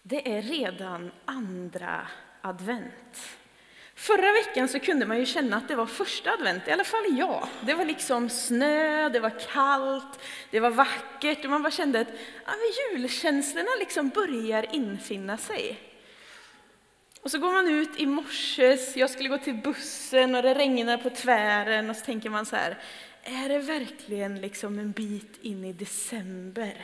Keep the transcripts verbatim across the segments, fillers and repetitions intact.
Det är redan andra advent. Förra veckan så kunde man ju känna att det var första advent, i alla fall jag. Det var liksom snö, det var kallt, det var vackert och man bara kände att ja, julkänslorna liksom börjar infinna sig. Och så går man ut i morse, jag skulle gå till bussen och det regnar på tvären och så tänker man så här, är det verkligen liksom en bit in i december?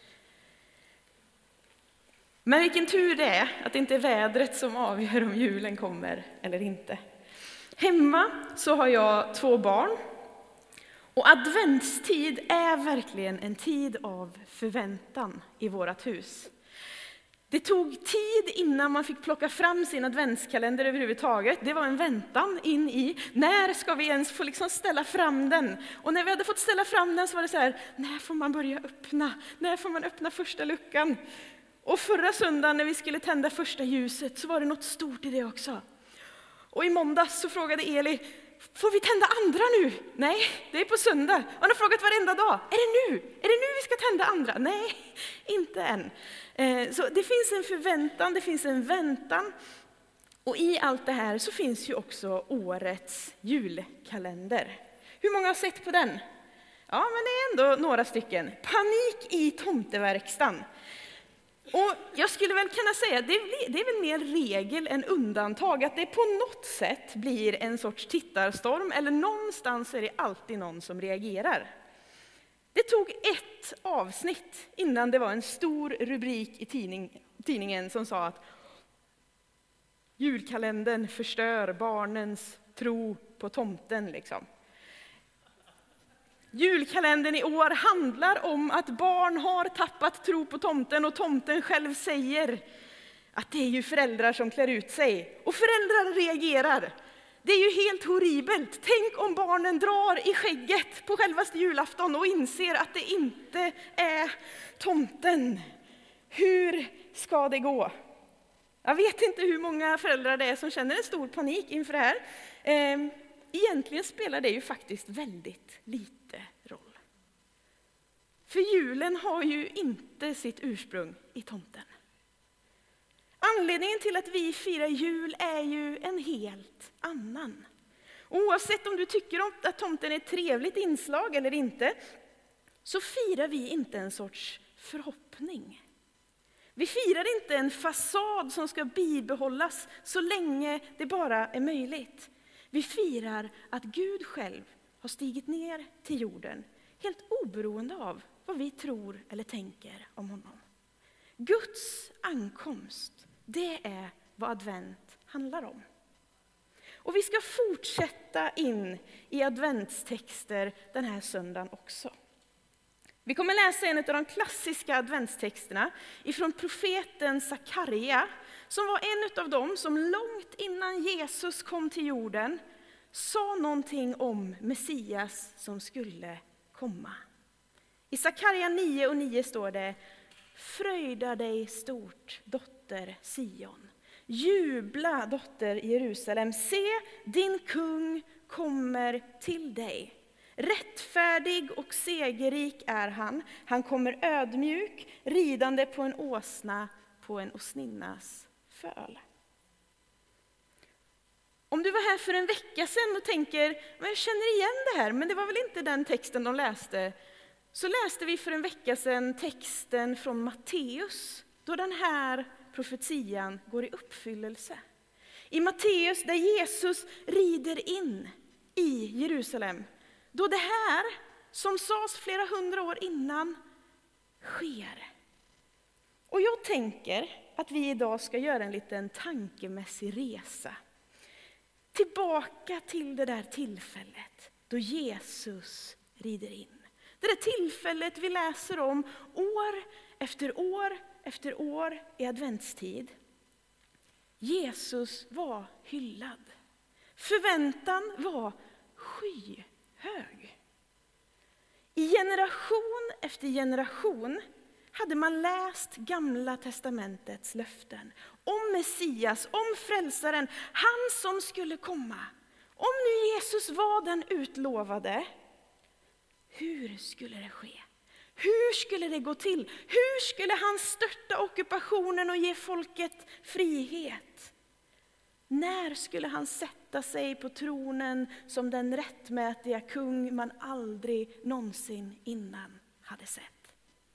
Men vilken tur det är att det inte är vädret som avgör om julen kommer eller inte. Hemma så har jag två barn. Och adventstid är verkligen en tid av förväntan i vårat hus. Det tog tid innan man fick plocka fram sin adventskalender överhuvudtaget. Det var en väntan in i, när ska vi ens få liksom ställa fram den? Och när vi hade fått ställa fram den så var det så här, när får man börja öppna? När får man öppna första luckan? Och förra söndagen när vi skulle tända första ljuset så var det något stort i det också. Och i måndags så frågade Eli, får vi tända andra nu? Nej, det är på söndag. Och han har frågat varenda dag, är det nu? Är det nu vi ska tända andra? Nej, inte än. Så det finns en förväntan, det finns en väntan. Och i allt det här så finns ju också årets julkalender. Hur många har sett på den? Ja, men det är ändå några stycken. Panik i tomteverkstan. Och jag skulle väl kunna säga att det, det är väl mer regel än undantag att det på något sätt blir en sorts tittarstorm eller någonstans är det alltid någon som reagerar. Det tog ett avsnitt innan det var en stor rubrik i tidning, tidningen som sa att julkalendern förstör barnens tro på tomten liksom. Julkalendern i år handlar om att barn har tappat tro på tomten och tomten själv säger att det är ju föräldrar som klär ut sig. Och föräldrar reagerar. Det är ju helt horribelt. Tänk om barnen drar i skägget på självaste julafton och inser att det inte är tomten. Hur ska det gå? Jag vet inte hur många föräldrar det är som känner en stor panik inför det här. Egentligen spelar det ju faktiskt väldigt lite roll. För julen har ju inte sitt ursprung i tomten. Anledningen till att vi firar jul är ju en helt annan. Oavsett om du tycker att tomten är ett trevligt inslag eller inte, så firar vi inte en sorts förhoppning. Vi firar inte en fasad som ska bibehållas så länge det bara är möjligt. Vi firar att Gud själv har stigit ner till jorden, helt oberoende av vad vi tror eller tänker om honom. Guds ankomst, det är vad advent handlar om. Och vi ska fortsätta in i adventstexter den här söndagen också. Vi kommer läsa en av de klassiska adventstexterna ifrån profeten Sakarja, som var en av dem som långt innan Jesus kom till jorden sa någonting om Messias som skulle komma. I Sakarja nio och nio står det: fröjda dig stort, dotter Sion. Jubla, dotter Jerusalem. Se, din kung kommer till dig. Rättfärdig och segerrik är han. Han kommer ödmjuk, ridande på en åsna, på en åsninnas föl. Om du var här för en vecka sedan och tänker, men jag känner igen det här, men det var väl inte den texten de läste. Så läste vi för en vecka sedan texten från Matteus, då den här profetian går i uppfyllelse. I Matteus där Jesus rider in i Jerusalem, då det här som sades flera hundra år innan sker. Och jag tänker att vi idag ska göra en liten tankemässig resa. Tillbaka till det där tillfället då Jesus rider in. Det där tillfället vi läser om år efter år efter år i adventstid. Jesus var hyllad. Förväntan var skyhög. I generation efter generation hade man läst Gamla testamentets löften om Messias, om frälsaren, han som skulle komma. Om nu Jesus var den utlovade, hur skulle det ske? Hur skulle det gå till? Hur skulle han störta ockupationen och ge folket frihet? När skulle han sätta sig på tronen som den rättmätiga kung man aldrig någonsin innan hade sett?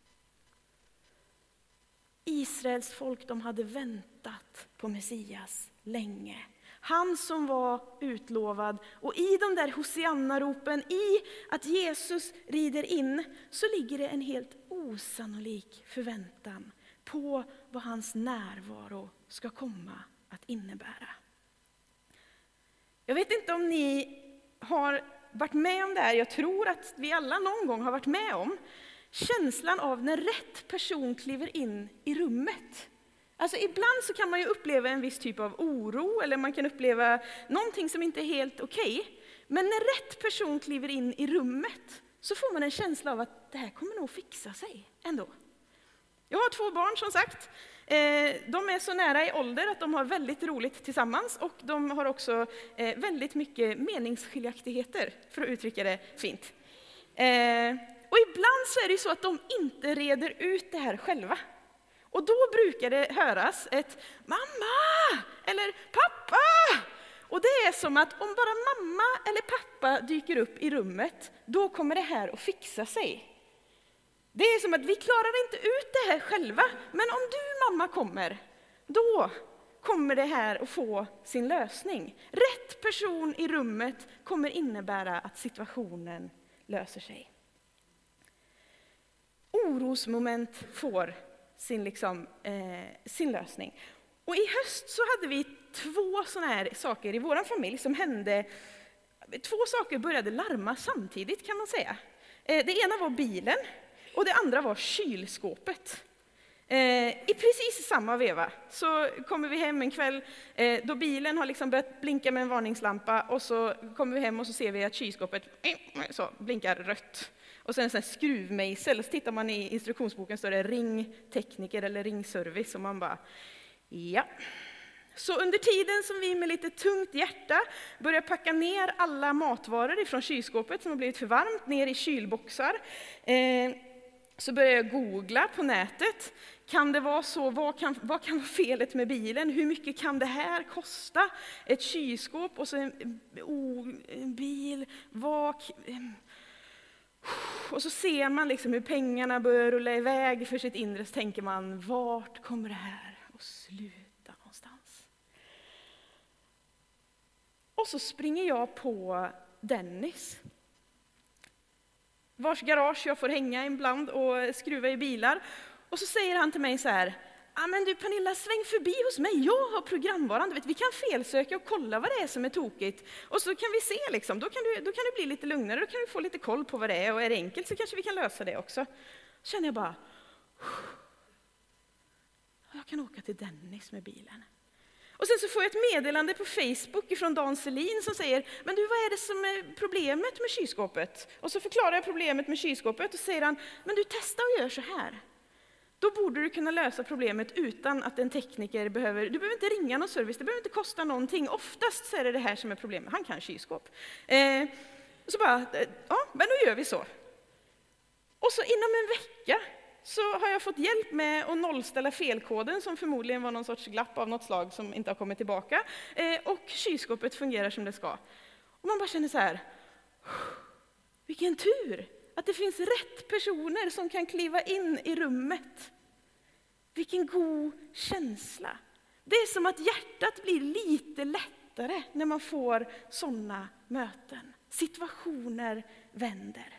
Israels folk, de hade väntat på Messias länge. Han som var utlovad. Och i de där Hosianna-ropen, i att Jesus rider in, så ligger det en helt osannolik förväntan på vad hans närvaro ska komma att innebära. Jag vet inte om ni har varit med om det här. Jag tror att vi alla någon gång har varit med om känslan av när rätt person kliver in i rummet. Alltså ibland så kan man ju uppleva en viss typ av oro, eller man kan uppleva någonting som inte är helt okej. Men när rätt person kliver in i rummet så får man en känsla av att det här kommer nog fixa sig ändå. Jag har två barn som sagt. De är så nära i ålder att de har väldigt roligt tillsammans, och de har också väldigt mycket meningsskiljaktigheter, för att uttrycka det fint. Och ibland så är det så att de inte reder ut det här själva. Och då brukar det höras ett mamma eller pappa. Och det är som att om bara mamma eller pappa dyker upp i rummet, då kommer det här att fixa sig. Det är som att vi klarar inte ut det här själva, men om du mamma kommer, då kommer det här att få sin lösning. Rätt person i rummet kommer innebära att situationen löser sig. Orosmoment får sin, liksom, eh, sin lösning. Och i höst så hade vi två såna här saker i vår familj som hände. Två saker började larma samtidigt, kan man säga. Eh, det ena var bilen och det andra var kylskåpet. Eh, I precis samma veva så kommer vi hem en kväll eh, då bilen har liksom börjat blinka med en varningslampa, och så kommer vi hem och så ser vi att kylskåpet eh, så blinkar rött. Och sen en sån här skruvmejsel, så tittar man i instruktionsboken står det ring tekniker eller ring service, och man bara ja. Så under tiden som vi med lite tungt hjärta börjar packa ner alla matvaror ifrån kylskåpet som har blivit för varmt ner i kylboxar, eh, så börjar jag googla på nätet. Kan det vara så? Vad kan, vad kan vara felet med bilen? Hur mycket kan det här kosta? Ett kylskåp och så en, oh, en bil. Vad... Och så ser man liksom hur pengarna börjar rulla iväg för sitt inre, så tänker man, vart kommer det här att sluta någonstans? Och så springer jag på Dennis, vars garage jag får hänga ibland och skruva i bilar. Och så säger han till mig så här: ah, men du Pernilla, sväng förbi hos mig, jag har programvaran, du vet, vi kan felsöka och kolla vad det är som är tokigt. Och så kan vi se, liksom. då, kan du, då kan du bli lite lugnare, då kan du få lite koll på vad det är, och är det enkelt så kanske vi kan lösa det också. Så känner jag bara, jag kan åka till Dennis med bilen. Och sen så får jag ett meddelande på Facebook från Dan Selin som säger, men du, vad är det som är problemet med kylskåpet? Och så förklarar jag problemet med kylskåpet och säger han, men du, testa och gör så här. Då borde du kunna lösa problemet utan att en tekniker behöver, du behöver inte ringa någon service, det behöver inte kosta någonting. Oftast så är det det här som är problemet, han kan kylskåp. Eh, och så bara, ja, men då gör vi så. Och så inom en vecka så har jag fått hjälp med att nollställa felkoden, som förmodligen var någon sorts glapp av något slag som inte har kommit tillbaka. Eh, och kylskåpet fungerar som det ska. Och man bara känner så här, vilken tur att det finns rätt personer som kan kliva in i rummet. Vilken god känsla. Det är som att hjärtat blir lite lättare när man får sådana möten. Situationer vänder.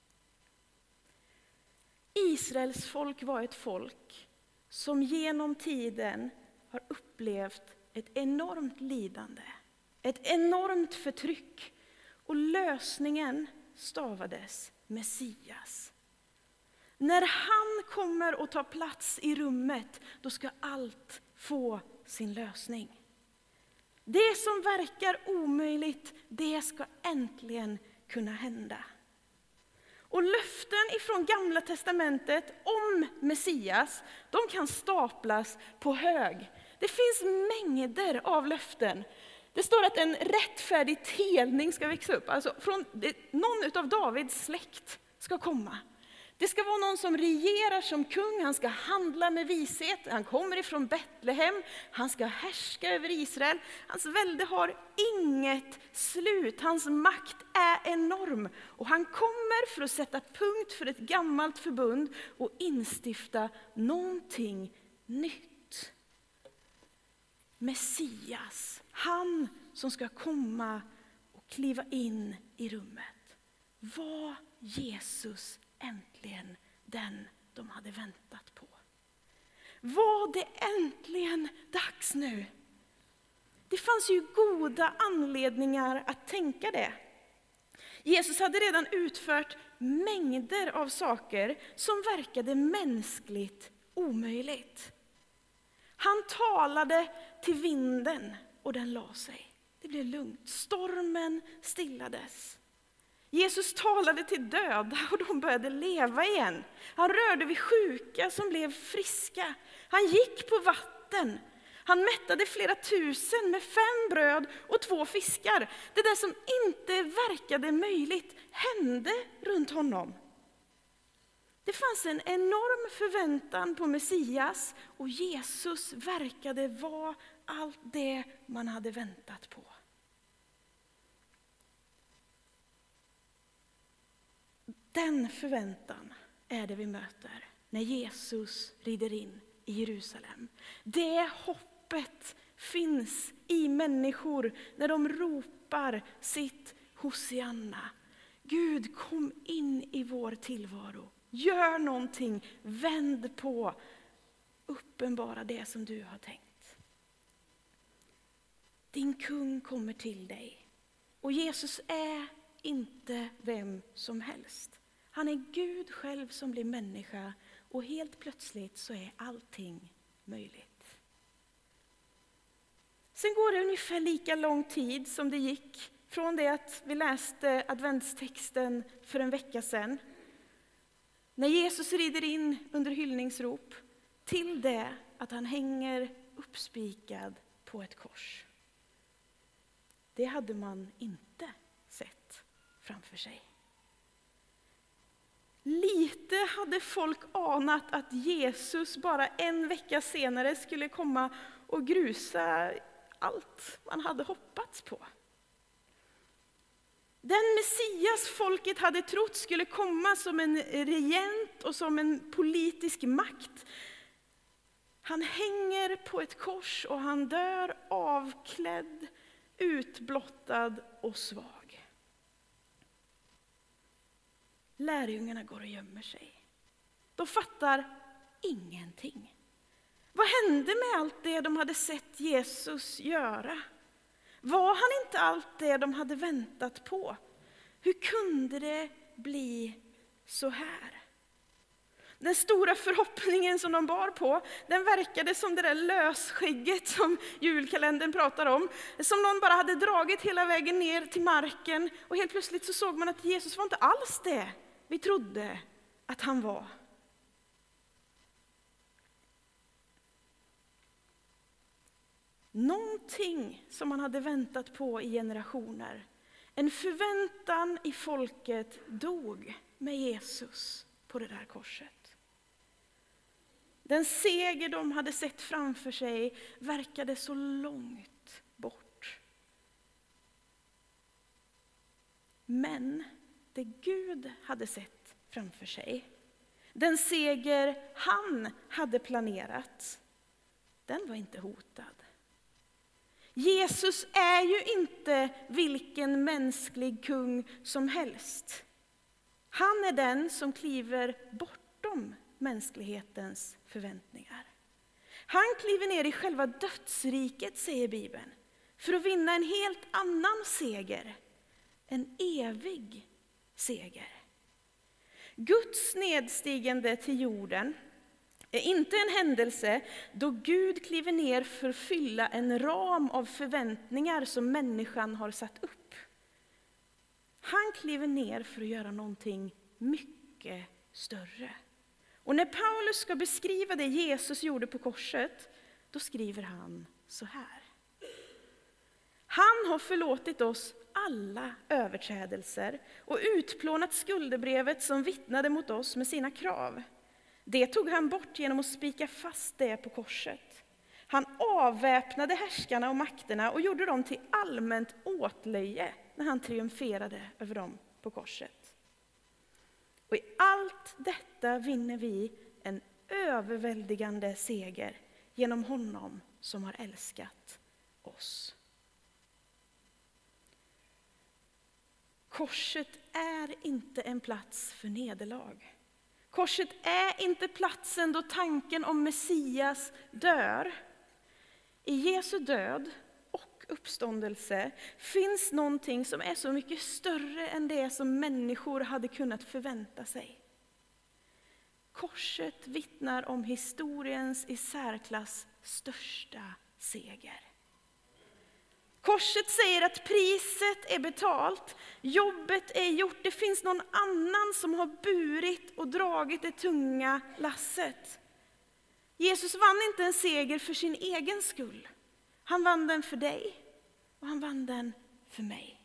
Israels folk var ett folk som genom tiden har upplevt ett enormt lidande, ett enormt förtryck, och lösningen stavades Messias. När han kommer och tar plats i rummet, då ska allt få sin lösning. Det som verkar omöjligt, det ska äntligen kunna hända. Och löften ifrån Gamla testamentet om Messias, de kan staplas på hög. Det finns mängder av löften. Det står att en rättfärdig telning ska växa upp. Alltså från någon av Davids släkt ska komma. Det ska vara någon som regerar som kung, han ska handla med vishet, han kommer ifrån Betlehem, han ska härska över Israel. Hans välde har inget slut, hans makt är enorm och han kommer för att sätta punkt för ett gammalt förbund och instifta någonting nytt. Messias, han som ska komma och kliva in i rummet. Var Jesus äntligen den de hade väntat på? Var det äntligen dags nu? Det fanns ju goda anledningar att tänka det. Jesus hade redan utfört mängder av saker som verkade mänskligt omöjligt. Han talade till vinden och den la sig. Det blev lugnt. Stormen stillades. Jesus talade till döda och de började leva igen. Han rörde vid sjuka som blev friska. Han gick på vatten. Han mättade flera tusen med fem bröd och två fiskar. Det där som inte verkade möjligt hände runt honom. Det fanns en enorm förväntan på Messias och Jesus verkade vara allt det man hade väntat på. Den förväntan är det vi möter när Jesus rider in i Jerusalem. Det hoppet finns i människor när de ropar sitt Hosianna. Gud, kom in i vår tillvaro. Gör någonting, vänd på, uppenbara det som du har tänkt. Din kung kommer till dig. Och Jesus är inte vem som helst. Han är Gud själv som blir människa och helt plötsligt så är allting möjligt. Sen går det ungefär lika lång tid som det gick från det att vi läste adventstexten för en vecka sedan. När Jesus rider in under hyllningsrop till det att han hänger uppspikad på ett kors. Det hade man inte sett framför sig. Lite hade folk anat att Jesus bara en vecka senare skulle komma och grusa allt man hade hoppats på. Den Messias folket hade trott skulle komma som en regent och som en politisk makt. Han hänger på ett kors och han dör avklädd, utblottad och svag. Lärjungarna går och gömmer sig. De fattar ingenting. Vad hände med allt det de hade sett Jesus göra? Var han inte allt det de hade väntat på? Hur kunde det bli så här? Den stora förhoppningen som de bar på, den verkade som det där lösskägget som julkalendern pratar om. Som någon bara hade dragit hela vägen ner till marken och helt plötsligt så såg man att Jesus var inte alls det vi trodde att han var. Någonting som man hade väntat på i generationer. En förväntan i folket dog med Jesus på det där korset. Den seger de hade sett framför sig verkade så långt bort. Men det Gud hade sett framför sig, den seger han hade planerat, den var inte hotad. Jesus är ju inte vilken mänsklig kung som helst. Han är den som kliver bortom mänsklighetens förväntningar. Han kliver ner i själva dödsriket, säger Bibeln, för att vinna en helt annan seger, en evig seger. Guds nedstigande till jorden är inte en händelse då Gud kliver ner för att fylla en ram av förväntningar som människan har satt upp. Han kliver ner för att göra någonting mycket större. Och när Paulus ska beskriva det Jesus gjorde på korset, då skriver han så här. Han har förlåtit oss alla överträdelser och utplånat skuldebrevet som vittnade mot oss med sina krav. Det tog han bort genom att spika fast det på korset. Han avväpnade härskarna och makterna och gjorde dem till allmänt åtlöje när han triumferade över dem på korset. Och i allt detta vinner vi en överväldigande seger genom honom som har älskat oss. Korset är inte en plats för nederlag. Korset är inte platsen då tanken om Messias dör. I Jesu död och uppståndelse finns någonting som är så mycket större än det som människor hade kunnat förvänta sig. Korset vittnar om historiens i särklass största seger. Korset säger att priset är betalt, jobbet är gjort, det finns någon annan som har burit och dragit det tunga lasset. Jesus vann inte en seger för sin egen skull. Han vann den för dig och han vann den för mig.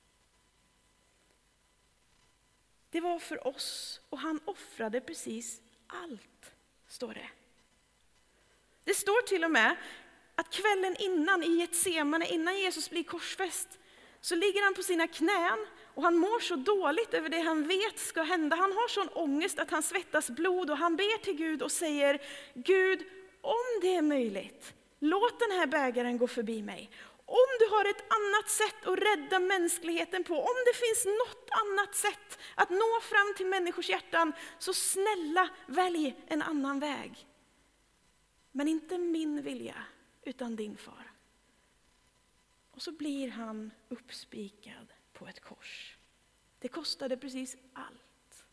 Det var för oss och han offrade precis allt, står det. Det står till och med att kvällen innan i Getsemane, innan Jesus blir korsfäst, så ligger han på sina knän och han mår så dåligt över det han vet ska hända. Han har sån ångest att han svettas blod och han ber till Gud och säger: Gud, om det är möjligt, låt den här bägaren gå förbi mig. Om du har ett annat sätt att rädda mänskligheten på, om det finns något annat sätt att nå fram till människors hjärtan, så snälla välj en annan väg. Men inte min vilja, utan din, far. Och så blir han uppspikad på ett kors. Det kostade precis allt.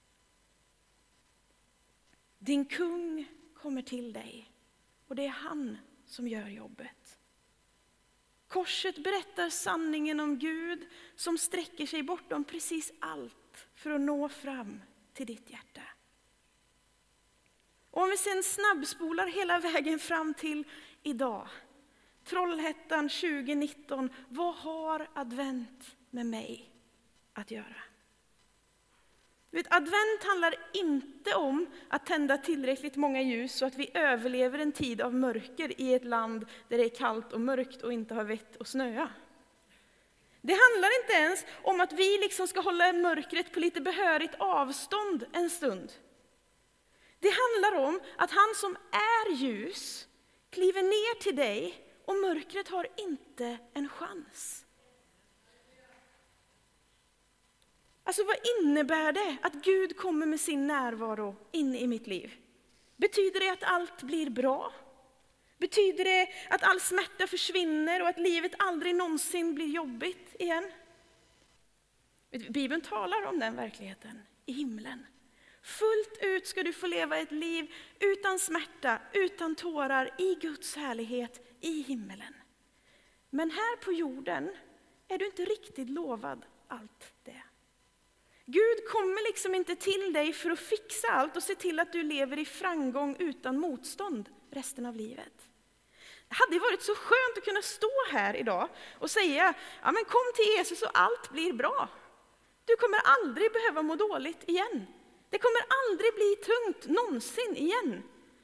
Din kung kommer till dig och det är han som gör jobbet. Korset berättar sanningen om Gud som sträcker sig bortom precis allt för att nå fram till ditt hjärta. Och om vi sen snabbspolar hela vägen fram till idag, Trollhättan tjugo nitton, vad har advent med mig att göra? Vet, advent handlar inte om att tända tillräckligt många ljus så att vi överlever en tid av mörker i ett land där det är kallt och mörkt och inte har vett att snöa. Det handlar inte ens om att vi liksom ska hålla mörkret på lite behörigt avstånd en stund. Det handlar om att han som är ljus kliver ner till dig och mörkret har inte en chans. Alltså vad innebär det att Gud kommer med sin närvaro in i mitt liv? Betyder det att allt blir bra? Betyder det att all smärta försvinner och att livet aldrig någonsin blir jobbigt igen? Bibeln talar om den verkligheten i himlen. Fullt ut ska du få leva ett liv utan smärta, utan tårar, i Guds härlighet i himmelen. Men här på jorden är du inte riktigt lovad allt det. Gud kommer liksom inte till dig för att fixa allt och se till att du lever i framgång utan motstånd resten av livet. Det hade varit så skönt att kunna stå här idag och säga: ja, men kom till Jesus och allt blir bra. Du kommer aldrig behöva må dåligt igen. Det kommer aldrig bli tungt någonsin igen.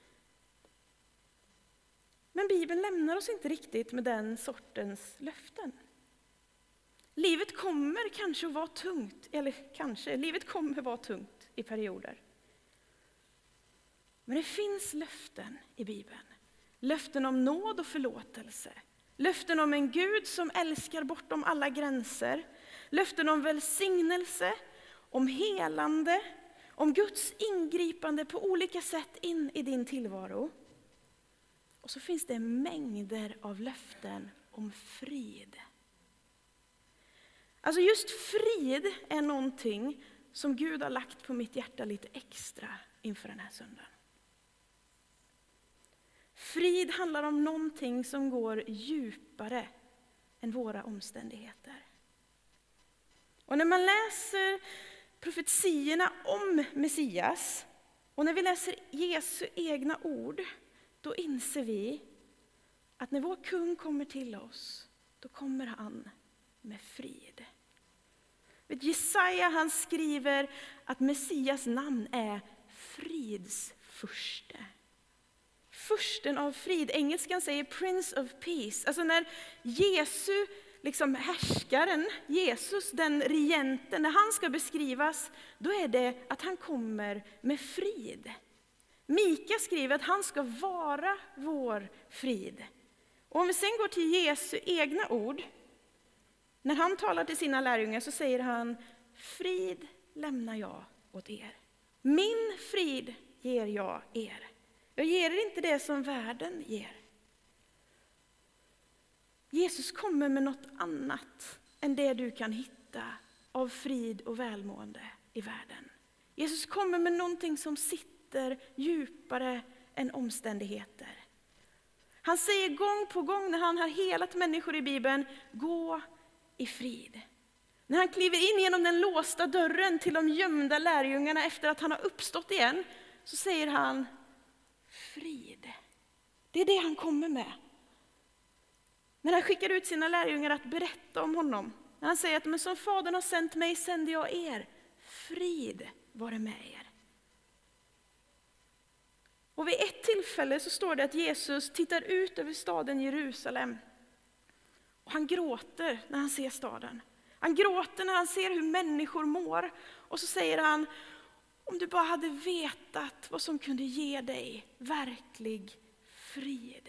Men Bibeln lämnar oss inte riktigt med den sortens löften. Livet kommer kanske att vara tungt, eller kanske, livet kommer att vara tungt i perioder. Men det finns löften i Bibeln. Löften om nåd och förlåtelse. Löften om en Gud som älskar bortom alla gränser. Löften om välsignelse, om helande, om Guds ingripande på olika sätt in i din tillvaro. Och så finns det mängder av löften om frid. Alltså just frid är någonting som Gud har lagt på mitt hjärta lite extra inför den här söndagen. Frid handlar om någonting som går djupare än våra omständigheter. Och när man läser profetierna om Messias och när vi läser Jesu egna ord, då inser vi att när vår kung kommer till oss, då kommer han med frid. Jesaja han skriver att Messias namn är fridsfurste. Fursten av frid. Engelskan säger Prince of Peace. Alltså när Jesu, liksom härskaren, Jesus, den regenten, när han ska beskrivas, då är det att han kommer med frid. Mika skriver att han ska vara vår frid. Och om vi sen går till Jesu egna ord, när han talar till sina lärjungar så säger han: frid lämnar jag åt er. Min frid ger jag er. Jag ger er inte det som världen ger. Jesus kommer med något annat än det du kan hitta av frid och välmående i världen. Jesus kommer med någonting som sitter djupare än omständigheter. Han säger gång på gång när han har helat människor i Bibeln: gå i frid. När han kliver in genom den låsta dörren till de gömda lärjungarna efter att han har uppstått igen, så säger han frid. Det är det han kommer med. När han skickar ut sina lärjungar att berätta om honom, när han säger att men som Fadern har sänt mig sänder jag er, frid vare med er. Och vid ett tillfälle så står det att Jesus tittar ut över staden Jerusalem. Och han gråter när han ser staden. Han gråter när han ser hur människor mår. Och så säger han: om du bara hade vetat vad som kunde ge dig verklig frid.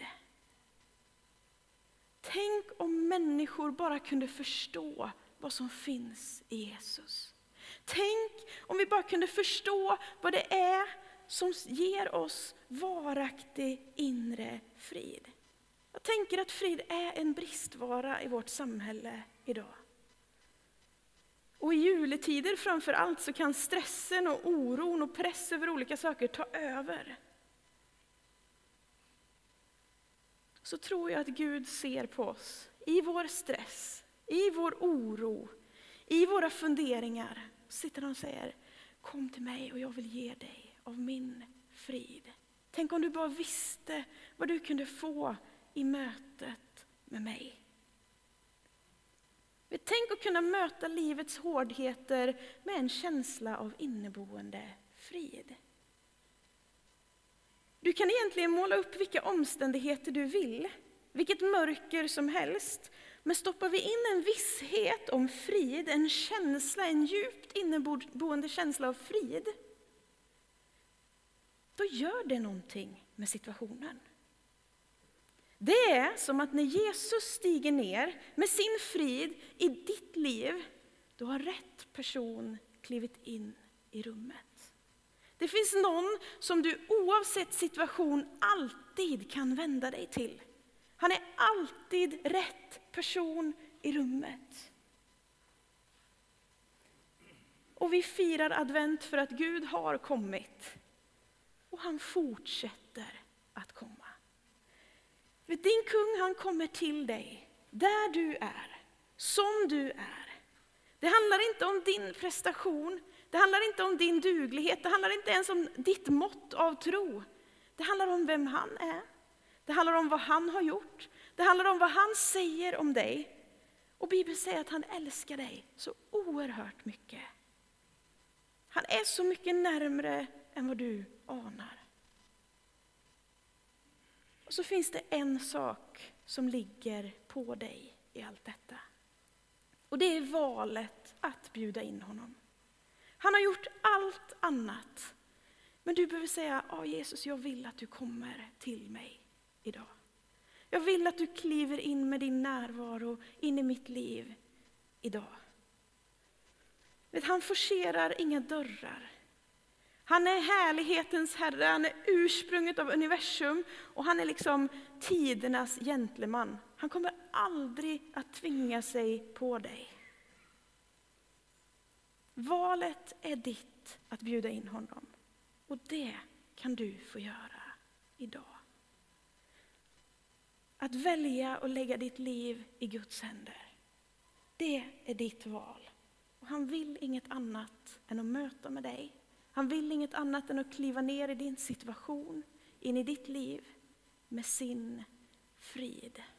Tänk om människor bara kunde förstå vad som finns i Jesus. Tänk om vi bara kunde förstå vad det är som ger oss varaktig inre frid. Jag tänker att frid är en bristvara i vårt samhälle idag. Och i juletider framför allt så kan stressen och oron och press över olika saker ta över. Så tror jag att Gud ser på oss i vår stress, i vår oro, i våra funderingar. Sitter han och säger: kom till mig och jag vill ge dig av min frid. Tänk om du bara visste vad du kunde få i mötet med mig. Tänk att kunna möta livets hårdheter med en känsla av inneboende frid. Du kan egentligen måla upp vilka omständigheter du vill, vilket mörker som helst. Men stoppar vi in en visshet om frid, en känsla, en djupt inneboende känsla av frid, då gör det någonting med situationen. Det är som att när Jesus stiger ner med sin frid i ditt liv, då har rätt person klivit in i rummet. Det finns någon som du oavsett situation alltid kan vända dig till. Han är alltid rätt person i rummet. Och vi firar advent för att Gud har kommit. Och han fortsätter att komma. För din kung, han kommer till dig där du är, som du är. Det handlar inte om din prestation, det handlar inte om din duglighet, det handlar inte ens om ditt mått av tro. Det handlar om vem han är, det handlar om vad han har gjort, det handlar om vad han säger om dig. Och Bibeln säger att han älskar dig så oerhört mycket. Han är så mycket närmare än vad du anar. Och så finns det en sak som ligger på dig i allt detta. Och det är valet att bjuda in honom. Han har gjort allt annat. Men du behöver säga: ja, Jesus, jag vill att du kommer till mig idag. Jag vill att du kliver in med din närvaro in i mitt liv idag. Vet, han forcerar inga dörrar. Han är härlighetens herre, han är ursprunget av universum och han är liksom tidernas gentleman. Han kommer aldrig att tvinga sig på dig. Valet är ditt att bjuda in honom. Och det kan du få göra idag. Att välja och lägga ditt liv i Guds händer. Det är ditt val. Och han vill inget annat än att möta med dig. Han vill inget annat än att kliva ner i din situation, in i ditt liv med sin frid.